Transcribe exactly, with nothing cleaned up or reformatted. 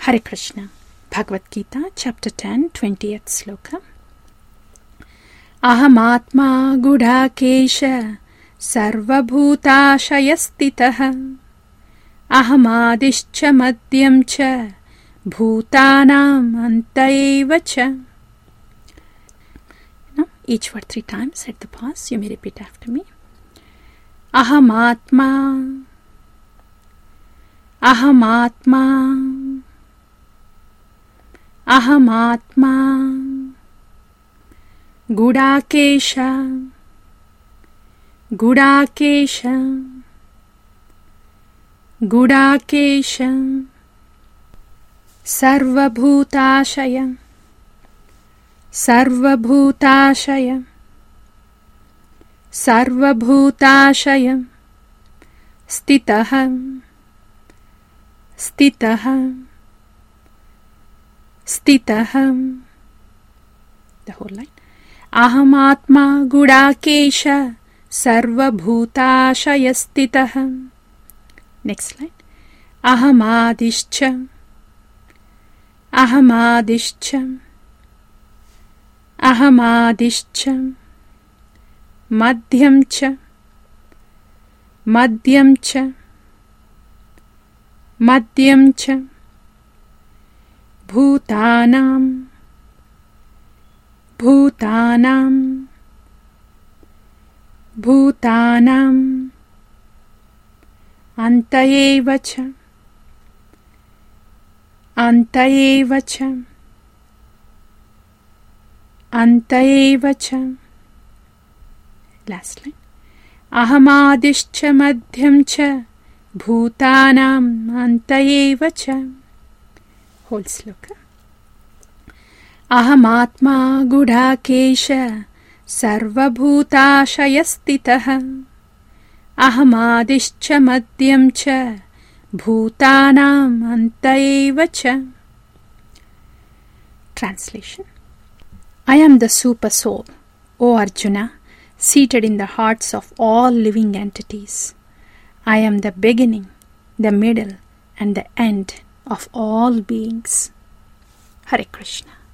Hare Krishna. Bhagavad Gita, chapter ten, twentieth sloka. Ahamatma gudhakesha sarvabhutashayastitah ahamadischa madhyamcha bhutanam antayevacha. Now, each word three times at the pause. You may repeat after me. Ahamatma, Ahamatma, Ahamatma, Gudakesha, Gudakesha, Gudakesha, Sarvabhutashaya, Sarvabhutashaya, Sarvabhutashaya, Stitaha, Stitaha, Stitaha. The whole line. Ahamatma gudakesha sarvabhutashaya stitaha. Next line. Ahamadischa, Ahamadischa, Ahamadischa, Madhyamcha, Madhyamcha, Madhyamcha, Bhutanam, Bhutanam, Bhutanam, Antayevacha, Antayevacha, Antayevacha. Last line. Ahamadischa madhyamcha bhutanam antayevacha. Whole sloka. Ahamatma gudhakesha sarvabhutashayastitah ahamadischa madhyamcha bhutanam antayevacha. Translation. I am the Super Soul, O Arjuna, seated in the hearts of all living entities. I am the beginning, the middle, and the end of all beings. Hare Krishna.